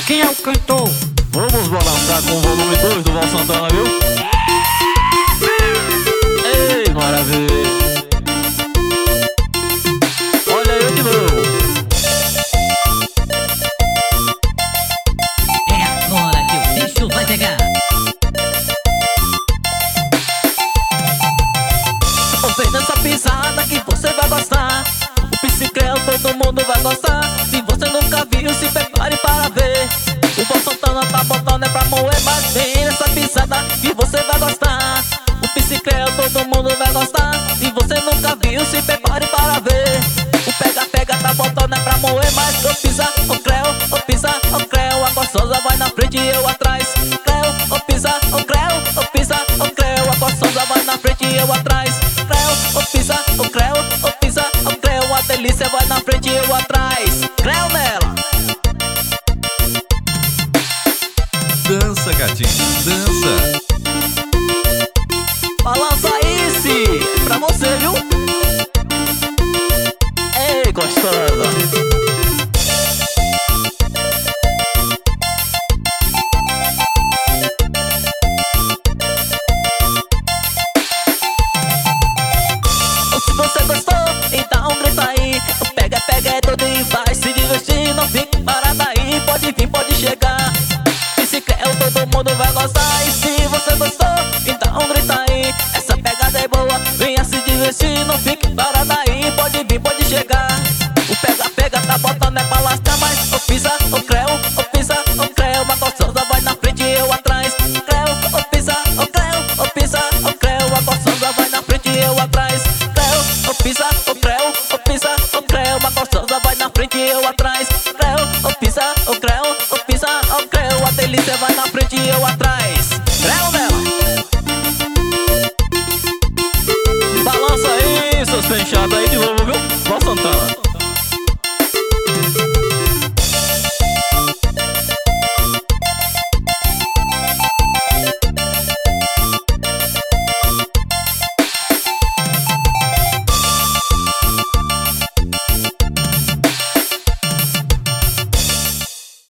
Quem é o cantor? Vamos balançar com o volume 2 do Val Santana, viu? Ei, maravilha! Olha eu de novo! É agora que o bicho vai pegar. Vem nessa pisada que você vai gostar. O Psicrel todo mundo vai gostar. Se você nunca viu, se prepare para ver. O Val Santana tá botando é pra moer, mas vem nessa pisada que você vai gostar. O Psicrel todo mundo vai gostar. Se você nunca viu, se prepare para ver. O pega-pega tá botando é pra moer, mas o pisa, o creu, o pisa, o creu. A gostosa vai na frente e eu atrás. Creu, o pisa, o creu, o pisa, o creu. A gostosa vai na frente e eu atrás. Creu, o pisa, o creu, o pisa, o creu. A delícia vai na frente e eu atrás. Creu nela. Dança, gatinho, dança. Balança aí, se é pra você, viu? Ei, gostosa. Se você gostou, então grita aí. O pega-pega é todo e vai se divertir. Não fique parado aí, pode vir, pode chegar. Psicrel todo mundo vai gostar. E se você gostou, então grita aí. Essa pegada é boa, venha se divertir. Não fique parado aí, pode vir, pode chegar. O pega-pega tá botando é pra lascar, mas o pisa, o creu, o pisa, o creu. Uma gostosa vai na frente e eu atrás. Creu, o pisa, o creu, o pisa, o creu. A gostosa vai na frente e eu atrás. Creu, o pisa, o creu, o pisa, o creu. Uma gostosa vai na frente e eu atrás. Creu, o pisa, o creu, o pisa, o creu. A delícia vai na frente e eu atrás.